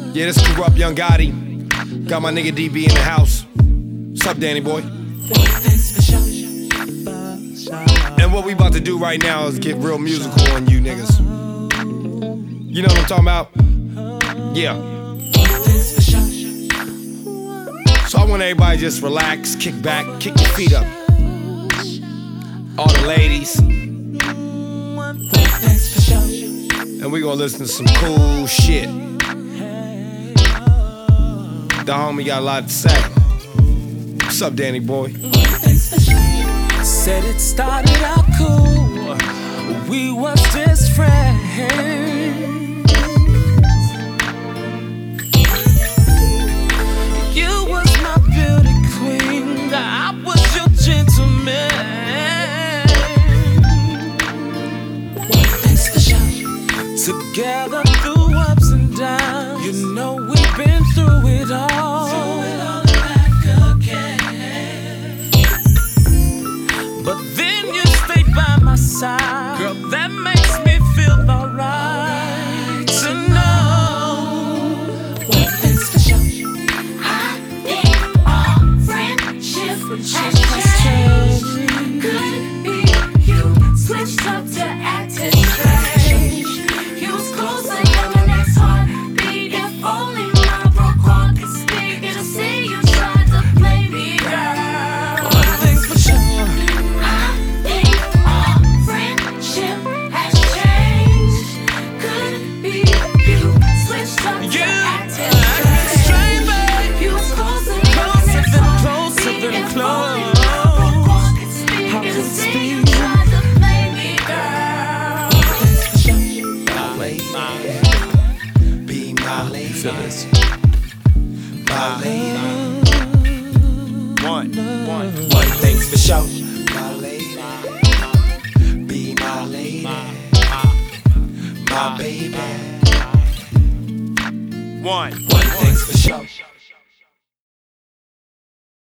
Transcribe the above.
Yeah, this Corrupt Young Gotti. Got my nigga DB in the house. What's up, Danny boy? And what we about to do right now is get real musical on you niggas. You know what I'm talking about? Yeah. So I want everybody to just relax, kick back, kick your feet up. All the ladies. And we gonna listen to some cool shit. The homie got a lot to say. What's up, Danny boy? Said it started out cool. We was just friends. You was my beauty queen, I was your gentleman. Together through ups and downs. You know we've been through it all. Back again. But then you stayed by my side. Girl, that makes me feel alright to know. One thing's for sure, I think our friendship has changed. Could be you switched up to acting strange. You was close and young and that's heartbeat. If only my broke heart could speak, it'll say you tried to play me, girl. One thing's for sure, I think our friendship has changed. Could be you switched up to acting strange. You was closer than closer than close. I could see you tried to play me, girl. Be my lady. Feel this. My lady. One. One thing's for sure. My lady. Be my lady. My baby. One One thing's for sure.